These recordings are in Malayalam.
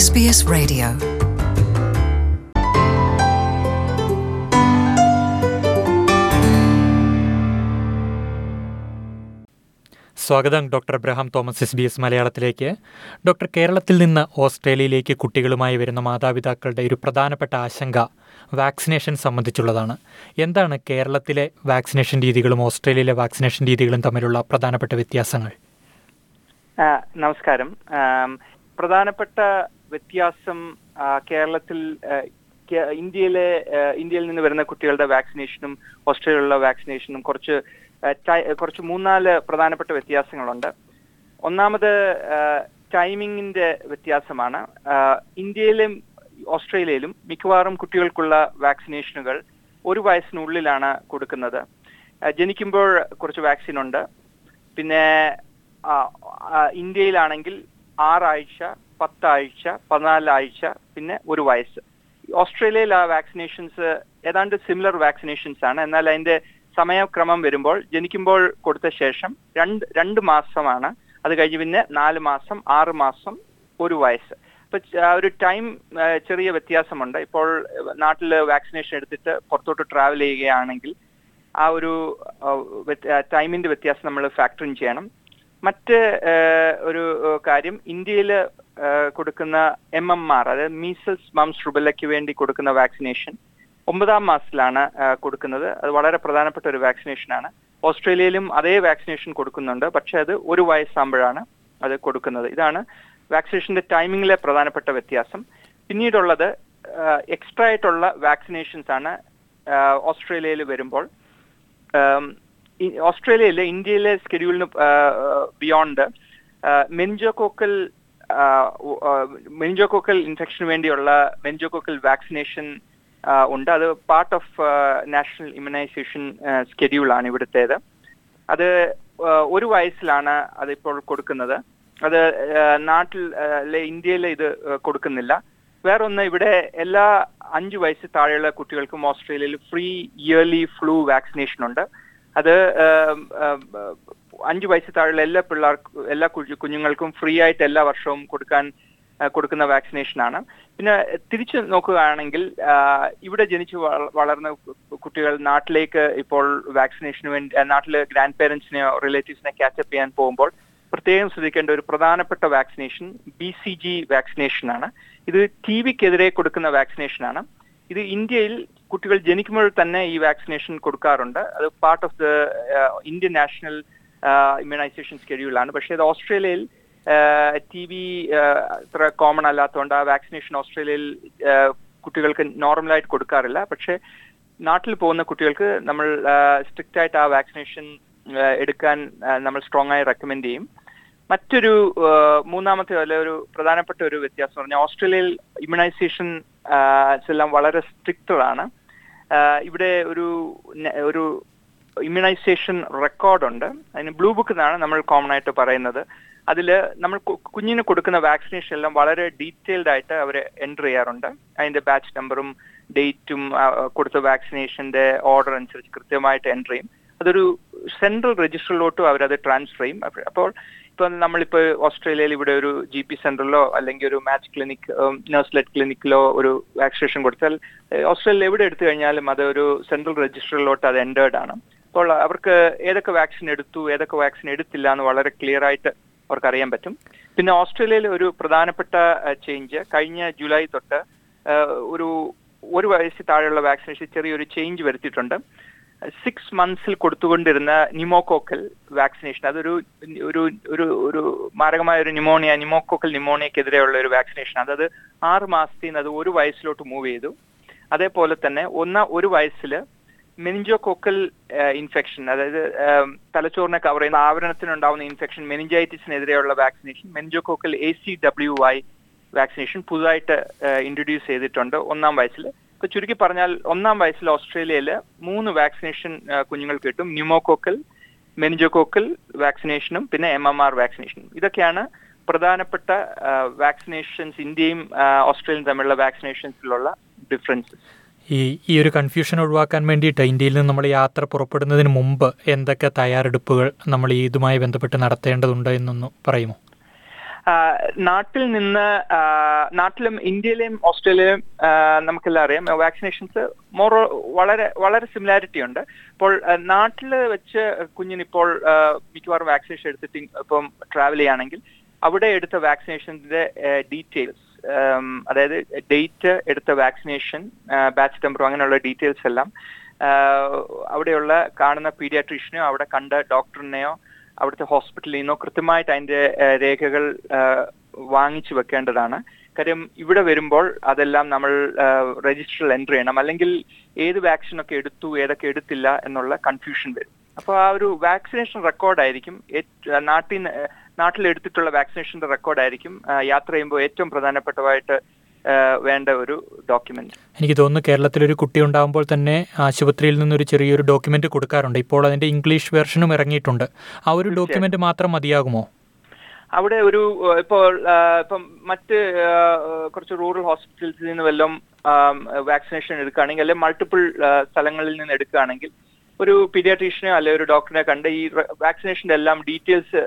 SBS Radio. സ്വാഗതം ഡോക്ടർ അബ്രഹാം തോമസ് SBS മലയാളത്തിലേക്ക്. ഡോക്ടർ, കേരളത്തിൽ നിന്ന് ഓസ്ട്രേലിയയിലേക്ക് കുട്ടികളുമായി വരുന്ന മാതാപിതാക്കളുടെ ഒരു പ്രധാനപ്പെട്ട ആശങ്ക വാക്സിനേഷൻ സംബന്ധിച്ചുള്ളതാണ്. എന്താണ് കേരളത്തിലെ വാക്സിനേഷൻ രീതികളും ഓസ്ട്രേലിയയിലെ വാക്സിനേഷൻ രീതികളും തമ്മിലുള്ള പ്രധാനപ്പെട്ട വ്യത്യാസങ്ങൾ? നമസ്കാരം. പ്രധാനപ്പെട്ട വ്യത്യാസം കേരളത്തിൽ ഇന്ത്യയിൽ നിന്ന് വരുന്ന കുട്ടികളുടെ വാക്സിനേഷനും ഓസ്ട്രേലിയയിലുള്ള വാക്സിനേഷനും കുറച്ച് 3-4 പ്രധാനപ്പെട്ട വ്യത്യാസങ്ങളുണ്ട്. ഒന്നാമത് ടൈമിങ്ങിന്റെ വ്യത്യാസമാണ്. ഇന്ത്യയിലും ഓസ്ട്രേലിയയിലും മിക്കവാറും കുട്ടികൾക്കുള്ള വാക്സിനേഷനുകൾ 1 വയസ്സിനുള്ളിലാണ് കൊടുക്കുന്നത്. ജനിക്കുമ്പോൾ കുറച്ച് വാക്സിൻ ഉണ്ട്. പിന്നെ ഇന്ത്യയിലാണെങ്കിൽ 6 ആഴ്ച, 10 ആഴ്ച, 14 ആഴ്ച, പിന്നെ 1 വയസ്സ്. ഓസ്ട്രേലിയയിൽ ആ വാക്സിനേഷൻസ് ഏതാണ്ട് സിമിലർ വാക്സിനേഷൻസ് ആണ്. എന്നാൽ അതിന്റെ സമയക്രമം വരുമ്പോൾ ജനിക്കുമ്പോൾ കൊടുത്ത ശേഷം 2 മാസമാണ്. അത് കഴിഞ്ഞ് പിന്നെ 4 മാസം, 6 മാസം, 1 വയസ്സ്. അപ്പൊ ഒരു ടൈം ചെറിയ വ്യത്യാസമുണ്ട്. ഇപ്പോൾ നാട്ടിൽ വാക്സിനേഷൻ എടുത്തിട്ട് പുറത്തോട്ട് ട്രാവൽ ചെയ്യുകയാണെങ്കിൽ ആ ഒരു ടൈമിന്റെ വ്യത്യാസം നമ്മൾ ഫാക്ടർ ഇൻ ചെയ്യണം. മറ്റ് ഒരു കാര്യം, ഇന്ത്യയിൽ കൊടുക്കുന്ന MMR, അതായത് മീസൽസ്, മംസ്, റുബെല്ലയ്ക്ക് വേണ്ടി കൊടുക്കുന്ന വാക്സിനേഷൻ 9-ാം മാസത്തിലാണ് കൊടുക്കുന്നത്. അത് വളരെ പ്രധാനപ്പെട്ട ഒരു വാക്സിനേഷനാണ്. ഓസ്ട്രേലിയയിലും അതേ വാക്സിനേഷൻ കൊടുക്കുന്നുണ്ട്, പക്ഷെ അത് 1 വയസ്സാകുമ്പോഴാണ് അത് കൊടുക്കുന്നത്. ഇതാണ് വാക്സിനേഷന്റെ ടൈമിങ്ങിലെ പ്രധാനപ്പെട്ട വ്യത്യാസം. പിന്നീടുള്ളത് എക്സ്ട്രാ ആയിട്ടുള്ള വാക്സിനേഷൻസ് ആണ്. ഓസ്ട്രേലിയയിൽ വരുമ്പോൾ ഓസ്ട്രേലിയയിലെ ഇന്ത്യയിലെ സ്കെഡ്യൂളിന് ബിയോണ്ട് മെനിഞ്ചോകോക്കൽ ഇൻഫെക്ഷന് വേണ്ടിയുള്ള മെനിഞ്ചോകോക്കൽ വാക്സിനേഷൻ ഉണ്ട്. അത് പാർട്ട് ഓഫ് നാഷണൽ ഇമ്മ്യൂണൈസേഷൻ സ്കെഡ്യൂളാണ് ഇവിടുത്തേത്. അത് 1 വയസ്സിലാണ് അതിപ്പോൾ കൊടുക്കുന്നത്. അത് ഇന്ത്യയിൽ ഇത് കൊടുക്കുന്നില്ല. വേറൊന്ന്, ഇവിടെ എല്ലാ 5 വയസ്സ് താഴെയുള്ള കുട്ടികൾക്കും ഓസ്ട്രേലിയയിൽ ഫ്രീ ഇയർലി ഫ്ലൂ വാക്സിനേഷൻ ഉണ്ട്. അത് 5 വയസ്സ് താഴെയുള്ള എല്ലാ കുഞ്ഞുങ്ങൾക്കും ഫ്രീ ആയിട്ട് എല്ലാ വർഷവും കൊടുക്കുന്ന വാക്സിനേഷനാണ്. പിന്നെ തിരിച്ചു നോക്കുകയാണെങ്കിൽ ഇവിടെ ജനിച്ചു വളർന്ന കുട്ടികൾ നാട്ടിലേക്ക് ഇപ്പോൾ വാക്സിനേഷന് വേണ്ടി നാട്ടില് ഗ്രാൻഡ് പേരൻസിനെയോ റിലേറ്റീവ്സിനെ ക്യാച്ചപ്പ് ചെയ്യാൻ പോകുമ്പോൾ പ്രത്യേകം ശ്രദ്ധിക്കേണ്ട ഒരു പ്രധാനപ്പെട്ട വാക്സിനേഷൻ BCG വാക്സിനേഷനാണ്. ഇത് TB-ക്കെതിരെ കൊടുക്കുന്ന വാക്സിനേഷനാണ്. ഇത് ഇന്ത്യയിൽ കുട്ടികൾ ജനിക്കുമ്പോൾ തന്നെ ഈ വാക്സിനേഷൻ കൊടുക്കാറുണ്ട്. അത് part of the Indian national immunisation സ്കെഡ്യൂളാണ്. പക്ഷേ അത് ഓസ്ട്രേലിയയിൽ TB അത്ര കോമൺ അല്ലാത്തതുകൊണ്ട് ആ വാക്സിനേഷൻ ഓസ്ട്രേലിയയിൽ കുട്ടികൾക്ക് നോർമലായിട്ട് കൊടുക്കാറില്ല. പക്ഷെ നാട്ടിൽ പോകുന്ന കുട്ടികൾക്ക് നമ്മൾ സ്ട്രിക്റ്റ് ആയിട്ട് ആ വാക്സിനേഷൻ എടുക്കാൻ നമ്മൾ സ്ട്രോങ് ആയി റെക്കമെൻഡ് ചെയ്യും. മറ്റൊരു മൂന്നാമത്തെ ഒരു പ്രധാനപ്പെട്ട ഒരു വ്യത്യാസം എന്ന് പറഞ്ഞാൽ ഓസ്ട്രേലിയയിൽ ഇമ്മ്യൂണൈസേഷൻ എല്ലാം വളരെ സ്ട്രിക്റ്റഡ് ആണ്. ഇവിടെ ഒരു ഇമ്മ്യൂണൈസേഷൻ റെക്കോർഡുണ്ട്. അതിന് ബ്ലൂ ബുക്ക് എന്നാണ് നമ്മൾ കോമൺ ആയിട്ട് പറയുന്നത്. അതിൽ നമ്മൾ കുഞ്ഞിന് കൊടുക്കുന്ന വാക്സിനേഷൻ എല്ലാം വളരെ ഡീറ്റെയിൽഡ് ആയിട്ട് അവർ എൻ്റർ ചെയ്യാറുണ്ട്. അതിന്റെ ബാച്ച് നമ്പറും ഡേറ്റും കൊടുത്ത വാക്സിനേഷന്റെ ഓർഡർ അനുസരിച്ച് കൃത്യമായിട്ട് എൻ്റർ ചെയ്യും. അതൊരു സെൻട്രൽ രജിസ്റ്ററിലോട്ടും അവരത് ട്രാൻസ്ഫർ ചെയ്യും. അപ്പോൾ നമ്മളിപ്പോൾ ഓസ്ട്രേലിയയിൽ ഇവിടെ ഒരു GP സെന്ററിലോ അല്ലെങ്കിൽ ഒരു മാച്ച് ക്ലിനിക്, നഴ്സ്ലെറ്റ് ക്ലിനിക്കിലോ ഒരു വാക്സിനേഷൻ കൊടുത്താൽ ഓസ്ട്രേലിയയിൽ എവിടെ എടുത്തു കഴിഞ്ഞാലും അത് ഒരു സെൻട്രൽ രജിസ്റ്ററിലോട്ട് അത് എൻ്റേർഡ് ആണ്. അപ്പോൾ അവർക്ക് ഏതൊക്കെ വാക്സിൻ എടുത്തു, ഏതൊക്കെ വാക്സിൻ എടുത്തില്ല എന്ന് വളരെ ക്ലിയർ ആയിട്ട് അവർക്ക് അറിയാൻ പറ്റും. പിന്നെ ഓസ്ട്രേലിയയിൽ ഒരു പ്രധാനപ്പെട്ട ചേഞ്ച്, കഴിഞ്ഞ ജൂലൈ തൊട്ട് 1 വയസ്സിൽ താഴെയുള്ള വാക്സിനേഷൻ ചെറിയൊരു ചേഞ്ച് വരുത്തിയിട്ടുണ്ട്. 6 മന്ത്സിൽ കൊടുത്തുകൊണ്ടിരുന്ന ന്യൂമോകോക്കൽ വാക്സിനേഷൻ, അതൊരു ഒരു മാരകമായ ഒരു ന്യൂമോകോക്കൽ ന്യൂമോണിയക്കെതിരെയുള്ള ഒരു വാക്സിനേഷൻ. അത് 6 മാസത്തിൽ നിന്ന് അത് 1 വയസ്സിലോട്ട് മൂവ് ചെയ്തു. അതേപോലെ തന്നെ 1 വയസ്സിൽ മെനിഞ്ചോകോക്കൽ ഇൻഫെക്ഷൻ, അതായത് തലച്ചോറിനെ കവർ ചെയ്യുന്ന ആവരണത്തിനുണ്ടാവുന്ന ഇൻഫെക്ഷൻ, മെനിഞ്ചൈറ്റിസിനെതിരെയുള്ള വാക്സിനേഷൻ, മെനിഞ്ചോകോക്കൽ ACWY വാക്സിനേഷൻ പുതുതായിട്ട് ഇൻട്രൊഡ്യൂസ് ചെയ്തിട്ടുണ്ട് 1-ാം വയസ്സിൽ. ഇപ്പൊ ചുരുക്കി പറഞ്ഞാൽ 1-ാം വയസ്സിൽ ഓസ്ട്രേലിയയിൽ 3 വാക്സിനേഷൻ കുഞ്ഞുങ്ങൾക്ക് കിട്ടും. ന്യൂമോകോക്കൽ, മെനിഞ്ചോകോക്കൽ വാക്സിനേഷനും പിന്നെ MMR വാക്സിനേഷനും. ഇതൊക്കെയാണ് പ്രധാനപ്പെട്ട വാക്സിനേഷൻസ്, ഇന്ത്യയും ഓസ്ട്രേലിയയും തമ്മിലുള്ള വാക്സിനേഷൻസിലുള്ള ഡിഫറൻസസ്. ഈ ഒരു കൺഫ്യൂഷൻ ഒഴിവാക്കാൻ വേണ്ടിയിട്ട് ഇന്ത്യയിൽ നിന്ന് നമ്മൾ യാത്ര പുറപ്പെടുന്നതിന് മുമ്പ് എന്തൊക്കെ തയ്യാറെടുപ്പുകൾ നമ്മൾ ഇതുമായി ബന്ധപ്പെട്ട് നടത്തേണ്ടതുണ്ട് എന്നൊന്ന് പറയുമോ? നാട്ടിലും ഇന്ത്യയിലെയും ഓസ്ട്രേലിയയിലും നമുക്കെല്ലാം അറിയാം വാക്സിനേഷൻസ് വളരെ വളരെ സിമിലാരിറ്റി ഉണ്ട്. അപ്പോൾ നാട്ടിൽ വെച്ച് കുഞ്ഞിനിപ്പോൾ മിക്കവാറും വാക്സിനേഷൻ എടുത്തിട്ട് ഇപ്പം ട്രാവൽ ചെയ്യുകയാണെങ്കിൽ അവിടെ എടുത്ത വാക്സിനേഷന്റെ ഡീറ്റെയിൽസ്, അതായത് ഡേറ്റ്, എടുത്ത വാക്സിനേഷൻ, ബാച്ച് നമ്പർ, അങ്ങനെയുള്ള ഡീറ്റെയിൽസ് എല്ലാം അവിടെയുള്ള കാണുന്ന പീഡിയാട്രീഷ്യനെയോ അവിടെ കണ്ട ഡോക്ടറിനെയോ അവിടുത്തെ ഹോസ്പിറ്റലിൽ നിന്നോ കൃത്യമായിട്ട് അതിന്റെ രേഖകൾ വാങ്ങിച്ചു വെക്കേണ്ടതാണ്. കാര്യം ഇവിടെ വരുമ്പോൾ അതെല്ലാം നമ്മൾ രജിസ്റ്ററിൽ എൻട്രി ചെയ്യണം, അല്ലെങ്കിൽ ഏത് വാക്സിനൊക്കെ എടുത്തു ഏതൊക്കെ എടുത്തില്ല എന്നുള്ള കൺഫ്യൂഷൻ വരും. അപ്പോൾ ആ ഒരു വാക്സിനേഷൻ റെക്കോർഡായിരിക്കും നാട്ടിലെടുത്തിട്ടുള്ള വാക്സിനേഷന്റെ റെക്കോർഡായിരിക്കും യാത്ര ചെയ്യുമ്പോൾ ഏറ്റവും പ്രധാനപ്പെട്ടതായിട്ട് വേണ്ട ഒരു ഡോക്യുമെന്റ്. എനിക്ക് തോന്നുന്നു കേരളത്തിലൊരു കുട്ടി ഉണ്ടാകുമ്പോൾ തന്നെ ആശുപത്രിയിൽ നിന്നൊരു ചെറിയൊരു ഡോക്യുമെന്റ് കൊടുക്കാറുണ്ട്. ഇപ്പോൾ അതിന്റെ ഇംഗ്ലീഷ് വെർഷനും ഇറങ്ങിയിട്ടുണ്ട്. ആ ഒരു ഡോക്യുമെന്റ് മാത്രം മതിയാകുമോ? അവിടെ ഇപ്പം മറ്റ് കുറച്ച് റൂറൽ ഹോസ്പിറ്റൽസിൽ നിന്ന് വല്ലതും വാക്സിനേഷൻ എടുക്കുകയാണെങ്കിൽ, അല്ലെങ്കിൽ മൾട്ടിപ്പിൾ സ്ഥലങ്ങളിൽ നിന്ന് എടുക്കുകയാണെങ്കിൽ ഒരു പീഡിയാട്രീഷ്യനോ അല്ലെങ്കിൽ ഒരു ഡോക്ടറിനെ കണ്ട് ഈ വാക്സിനേഷന്റെ എല്ലാം ഡീറ്റെയിൽസ്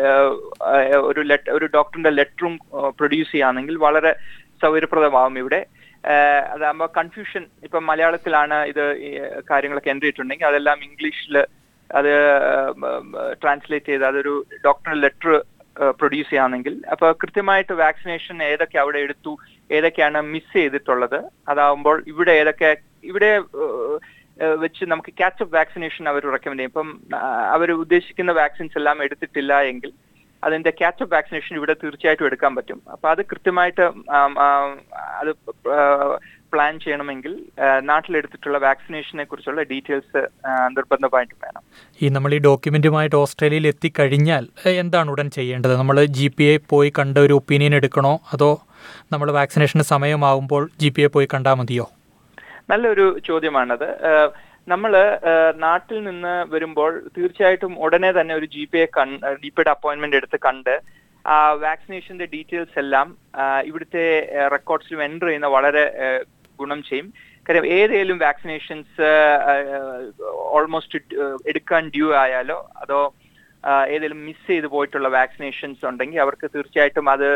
ഒരു ഡോക്ടറിന്റെ ലെറ്ററും പ്രൊഡ്യൂസ് ചെയ്യുകയാണെങ്കിൽ വളരെ സൗകര്യപ്രദമാവും. ഇവിടെ അതാകുമ്പോൾ കൺഫ്യൂഷൻ, ഇപ്പം മലയാളത്തിലാണ് ഇത് കാര്യങ്ങളൊക്കെ എൻട്രി ചെയ്തിട്ടുണ്ടെങ്കിൽ അതെല്ലാം ഇംഗ്ലീഷിൽ അത് ട്രാൻസ്ലേറ്റ് ചെയ്ത് അതൊരു ഡോക്ടറിന്റെ ലെറ്റർ പ്രൊഡ്യൂസ് ചെയ്യുകയാണെങ്കിൽ അപ്പോൾ കൃത്യമായിട്ട് വാക്സിനേഷൻ ഏതൊക്കെ അവിടെ എടുത്തു, ഏതൊക്കെയാണ് മിസ് ചെയ്തിട്ടുള്ളത്, അതാവുമ്പോൾ ഇവിടെ വെച്ച് നമുക്ക് ക്യാച്ചപ്പ് വാക്സിനേഷൻ അവർ റെക്കമെൻഡ് ചെയ്യും. ഇപ്പം അവർ ഉദ്ദേശിക്കുന്ന വാക്സിൻസ് എല്ലാം എടുത്തിട്ടില്ല എങ്കിൽ അതിന്റെ ക്യാച്ചപ്പ് വാക്സിനേഷൻ ഇവിടെ തീർച്ചയായിട്ടും എടുക്കാൻ പറ്റും. അപ്പൊ അത് കൃത്യമായിട്ട് അത് പ്ലാൻ ചെയ്യണമെങ്കിൽ നാട്ടിലെടുത്തിട്ടുള്ള വാക്സിനേഷനെ കുറിച്ചുള്ള ഡീറ്റെയിൽസ് നിർബന്ധമായിട്ടും വേണം. നമ്മൾ ഈ ഡോക്യുമെന്റുമായിട്ട് ഓസ്ട്രേലിയയിൽ എത്തിക്കഴിഞ്ഞാൽ എന്താണ് ഉടൻ ചെയ്യേണ്ടത്? നമ്മൾ GPA പോയി കണ്ട ഒരു ഒപ്പീനിയൻ എടുക്കണോ, അതോ നമ്മൾ വാക്സിനേഷന് സമയമാകുമ്പോൾ GPA പോയി കണ്ടാൽ മതിയോ? നല്ലൊരു ചോദ്യമാണത്. നമ്മൾ നാട്ടിൽ നിന്ന് വരുമ്പോൾ തീർച്ചയായിട്ടും ഉടനെ തന്നെ ഒരു GPയുടെ അപ്പോയിന്റ്മെന്റ് എടുത്ത് കണ്ട് ആ വാക്സിനേഷന്റെ ഡീറ്റെയിൽസ് എല്ലാം ഇവിടുത്തെ റെക്കോർഡ്സിലും എൻറ്റർ ചെയ്യുന്ന വളരെ ഗുണം ചെയ്യും. കാര്യം ഏതെങ്കിലും വാക്സിനേഷൻസ് ഓൾമോസ്റ്റ് എടുക്കാൻ ഡ്യൂ ആയാലോ അതോ ഏതെങ്കിലും മിസ് ചെയ്ത് പോയിട്ടുള്ള വാക്സിനേഷൻസ് ഉണ്ടെങ്കിൽ അവർക്ക് തീർച്ചയായിട്ടും അത്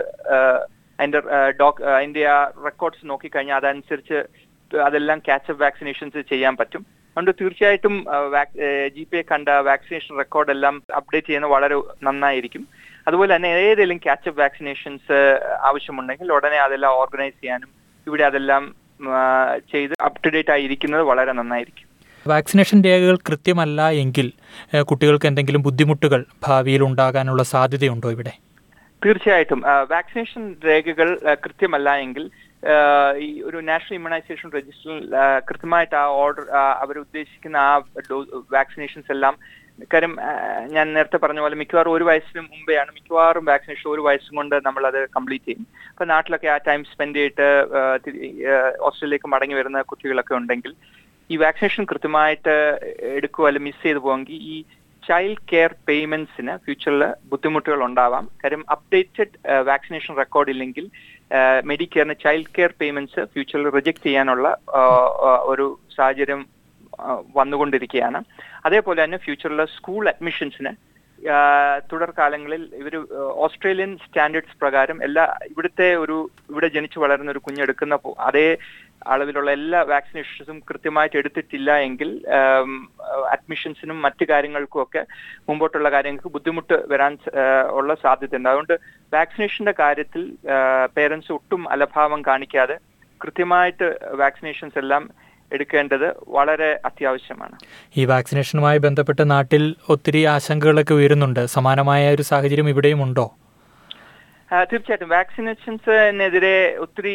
അതിന്റെ ആ റെക്കോർഡ്സ് നോക്കിക്കഴിഞ്ഞാൽ അതനുസരിച്ച് അതെല്ലാം ക്യാച്ചപ്പ് വാക്സിനേഷൻസ് ചെയ്യാൻ പറ്റും. അതുകൊണ്ട് തീർച്ചയായിട്ടും GPA കണ്ട വാക്സിനേഷൻ റെക്കോർഡ് എല്ലാം അപ്ഡേറ്റ് ചെയ്യുന്നത് വളരെ നന്നായിരിക്കും. അതുപോലെ തന്നെ ഏതെങ്കിലും ക്യാച്ചപ്പ് വാക്സിനേഷൻസ് ആവശ്യമുണ്ടെങ്കിൽ ഉടനെ അതെല്ലാം ഓർഗനൈസ് ചെയ്യാനും ഇവിടെ അതെല്ലാം ചെയ്ത് അപ് ടു ഡേറ്റ് ആയിരിക്കുന്നത് വളരെ നന്നായിരിക്കും. വാക്സിനേഷൻ രേഖകൾ കൃത്യമല്ല എങ്കിൽ കുട്ടികൾക്ക് എന്തെങ്കിലും ബുദ്ധിമുട്ടുകൾ ഭാവിയിൽ ഉണ്ടാകാനുള്ള സാധ്യതയുണ്ടോ ഇവിടെ? തീർച്ചയായിട്ടും വാക്സിനേഷൻ രേഖകൾ കൃത്യമല്ല എങ്കിൽ ഈ ഒരു നാഷണൽ ഇമ്മ്യൂണൈസേഷൻ രജിസ്റ്ററിൽ കൃത്യമായിട്ട് ആ ഓർഡർ അവരുദ്ദേശിക്കുന്ന ആ വാക്സിനേഷൻസ് എല്ലാം, കാര്യം ഞാൻ നേരത്തെ പറഞ്ഞ പോലെ മിക്കവാറും 1 വയസ്സിന് മുമ്പെയാണ് മിക്കവാറും വാക്സിനേഷൻ 1 വയസ്സും കൊണ്ട് നമ്മൾ അത് കംപ്ലീറ്റ് ചെയ്യും. അപ്പൊ നാട്ടിലൊക്കെ ആ ടൈം സ്പെൻഡ് ചെയ്തിട്ട് ഓസ്ട്രേലിയയിലേക്ക് മടങ്ങി വരുന്ന കുട്ടികളൊക്കെ ഉണ്ടെങ്കിൽ ഈ വാക്സിനേഷൻ കൃത്യമായിട്ട് എടുക്കുക അല്ലെങ്കിൽ മിസ് ചെയ്തു പോയെങ്കിൽ ഈ ചൈൽഡ് കെയർ പേയ്മെന്റ്സിന് ഫ്യൂച്ചറിൽ ബുദ്ധിമുട്ടുകൾ ഉണ്ടാവാം. കാര്യം അപ്ഡേറ്റഡ് വാക്സിനേഷൻ റെക്കോർഡ് ഇല്ലെങ്കിൽ മെഡിക്കെയറിന് ചൈൽഡ് കെയർ പേയ്മെന്റ്സ് ഫ്യൂച്ചറിൽ റിജക്ട് ചെയ്യാനുള്ള ഒരു സാഹചര്യം വന്നുകൊണ്ടിരിക്കുകയാണ്. അതേപോലെ തന്നെ ഫ്യൂച്ചറിലെ സ്കൂൾ അഡ്മിഷൻസിന് തുടർകാലങ്ങളിൽ ഓസ്ട്രേലിയൻ സ്റ്റാൻഡേർഡ്സ് പ്രകാരം ഇവിടെ ജനിച്ചു വളരുന്ന ഒരു കുഞ്ഞെടുക്കുന്ന അതേ അളവിലുള്ള എല്ലാ വാക്സിനേഷൻസും കൃത്യമായിട്ട് എടുത്തിട്ടില്ല എങ്കിൽ അഡ്മിഷൻസിനും മറ്റു കാര്യങ്ങൾക്കും ഒക്കെ മുമ്പോട്ടുള്ള കാര്യങ്ങൾക്ക് ബുദ്ധിമുട്ട് വരാൻ ഉള്ള സാധ്യതയുണ്ട്. അതുകൊണ്ട് വാക്സിനേഷന്റെ കാര്യത്തിൽ പേരൻസ് ഒട്ടും അലംഭാവം കാണിക്കാതെ കൃത്യമായിട്ട് വാക്സിനേഷൻസ് എല്ലാം എടുക്കേണ്ടത് വളരെ അത്യാവശ്യമാണ്. ഈ വാക്സിനേഷനുമായി ബന്ധപ്പെട്ട് നാട്ടിൽ ഒത്തിരി ആശങ്കകളൊക്കെ ഉയരുന്നുണ്ട്. സമാനമായ ഒരു സാഹചര്യം ഇവിടെയും ഉണ്ടോ? തീർച്ചയായിട്ടും വാക്സിനേഷൻസിനെതിരെ ഒത്തിരി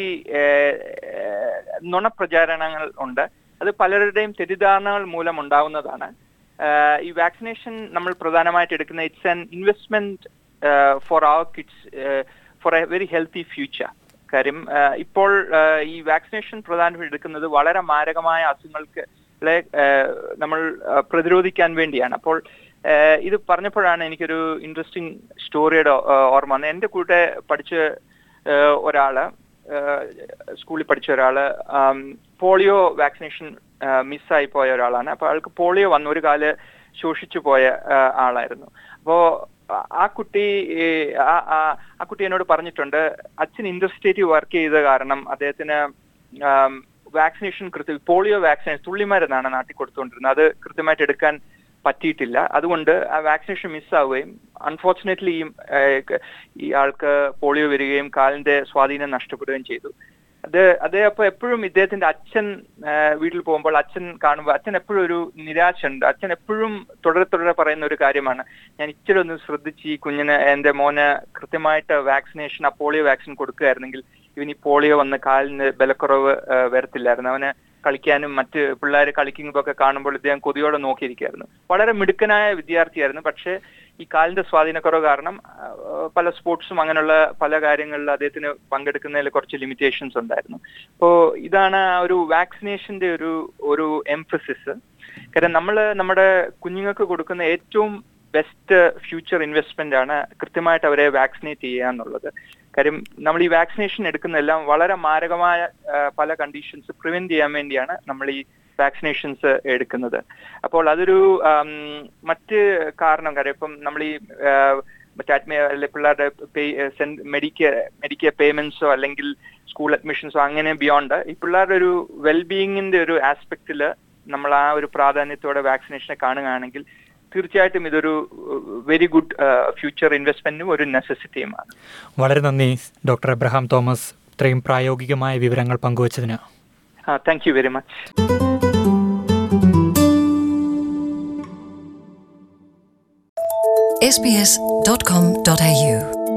നുണപ്രചാരണങ്ങൾ ഉണ്ട്. അത് പലരുടെയും തെറ്റിദ്ധാരണകൾ മൂലം ഉണ്ടാവുന്നതാണ്. ഈ വാക്സിനേഷൻ നമ്മൾ പ്രധാനമായിട്ട് എടുക്കുന്ന it's an investment for our kids for a very healthy future. കാര്യം ഇപ്പോൾ ഈ വാക്സിനേഷൻ പ്രധാനമായിട്ട് എടുക്കുന്നത് വളരെ മാരകമായ അസുഖങ്ങൾക്ക് നമ്മൾ പ്രതിരോധിക്കാൻ വേണ്ടിയാണ്. അപ്പോൾ ഇത് പറഞ്ഞപ്പോഴാണ് എനിക്കൊരു ഇൻട്രസ്റ്റിംഗ് സ്റ്റോറിയുടെ ഓർമ്മ വന്നത്. എൻ്റെ കൂടെ പഠിച്ച സ്കൂളിൽ പഠിച്ച ഒരാള് പോളിയോ വാക്സിനേഷൻ മിസ്സായി പോയ ഒരാളാണ്. അപ്പോൾ അയാൾക്ക് പോളിയോ വന്ന ഒരു കാല് ശോഷിച്ചു പോയ ആളായിരുന്നു. അപ്പോൾ ആ കുട്ടി എന്നോട് പറഞ്ഞിട്ടുണ്ട്, അച്ഛൻ ഇന്റർസ്റ്റേറ്റ് വർക്ക് ചെയ്ത കാരണം അദ്ദേഹത്തിന് വാക്സിനേഷൻ പോളിയോ വാക്സിനേഷൻ തുള്ളിമരുന്നാണ് നാട്ടിൽ കൊടുത്തുകൊണ്ടിരുന്നത്, അത് കൃത്യമായിട്ട് എടുക്കാൻ പറ്റിയിട്ടില്ല. അതുകൊണ്ട് ആ വാക്സിനേഷൻ മിസ്സാവുകയും അൺഫോർച്ചുനേറ്റ്ലി ഈ ആൾക്ക് പോളിയോ വരികയും കാലിന്റെ സ്വാധീനം നഷ്ടപ്പെടുകയും ചെയ്തു. അപ്പൊ എപ്പോഴും ഇദ്ദേഹത്തിന്റെ അച്ഛൻ വീട്ടിൽ പോകുമ്പോൾ അച്ഛൻ കാണുമ്പോൾ അച്ഛൻ എപ്പോഴും ഒരു നിരാശയുണ്ട്. അച്ഛൻ എപ്പോഴും തുടരെ പറയുന്ന ഒരു കാര്യമാണ്, ഞാൻ ഇച്ചിരി ഒന്ന് ശ്രദ്ധിച്ച് ഈ കുഞ്ഞിന്, എന്റെ മോന് കൃത്യമായിട്ട് വാക്സിനേഷൻ, ആ പോളിയോ വാക്സിൻ കൊടുക്കുകയായിരുന്നെങ്കിൽ ഇവന് ഈ പോളിയോ വന്ന് കാലിന് ബലക്കുറവ് വരത്തില്ലായിരുന്നു. അവന് കളിക്കാനും മറ്റ് പിള്ളേർ കളിക്കുന്നതൊക്കെ കാണുമ്പോൾ ഇദ്ദേഹം കൊതിയോടെ നോക്കിയിരിക്കുകയായിരുന്നു. വളരെ മിടുക്കനായ വിദ്യാർത്ഥിയായിരുന്നു. പക്ഷേ ഈ കാലിന്റെ സ്വാധീനക്കുറവ് കാരണം പല സ്പോർട്സും അങ്ങനെയുള്ള പല കാര്യങ്ങളിൽ അദ്ദേഹത്തിന് പങ്കെടുക്കുന്നതിൽ കുറച്ച് ലിമിറ്റേഷൻസ് ഉണ്ടായിരുന്നു. അപ്പോൾ ഇതാണ് ആ ഒരു വാക്സിനേഷന്റെ ഒരു എംഫസിസ്. കാരണം നമ്മുടെ കുഞ്ഞുങ്ങൾക്ക് കൊടുക്കുന്ന ഏറ്റവും ബെസ്റ്റ് ഫ്യൂച്ചർ ഇൻവെസ്റ്റ്മെന്റ് ആണ് കൃത്യമായിട്ട് അവരെ വാക്സിനേറ്റ് ചെയ്യുക എന്നുള്ളത്. കാര്യം നമ്മൾ ഈ വാക്സിനേഷൻ എടുക്കുന്നതെല്ലാം വളരെ മാരകമായ പല കണ്ടീഷൻസ് പ്രിവെന്റ് ചെയ്യാൻ വേണ്ടിയാണ് നമ്മൾ ഈ വാക്സിനേഷൻസ് എടുക്കുന്നത്. അപ്പോൾ അതൊരു മറ്റ് കാരണം, കാര്യം ഇപ്പം നമ്മൾ ഈ പിള്ളേരുടെ മെഡിക്കൽ പേയ്മെന്റ്സോ അല്ലെങ്കിൽ സ്കൂൾ അഡ്മിഷൻസോ അങ്ങനെ ബിയോണ്ട് ഈ പിള്ളേരുടെ ഒരു വെൽബീയിങ്ങിന്റെ ഒരു ആസ്പെക്റ്റിൽ നമ്മൾ ആ ഒരു പ്രാധാന്യത്തോടെ വാക്സിനേഷനെ കാണുകയാണെങ്കിൽ തീർച്ചയായിട്ടും ഇതൊരു വെരി ഗുഡ് ഫ്യൂച്ചർ ഇൻവെസ്റ്റ്മെന്റും ഒരു നെസസിറ്റിയുമാണ്. വളരെ നന്ദി ഡോക്ടർ എബ്രഹാം തോമസ്, ഇത്രയും പ്രായോഗികമായ വിവരങ്ങൾ പങ്കുവച്ചതിന്. Thank you very much. sbs.com.au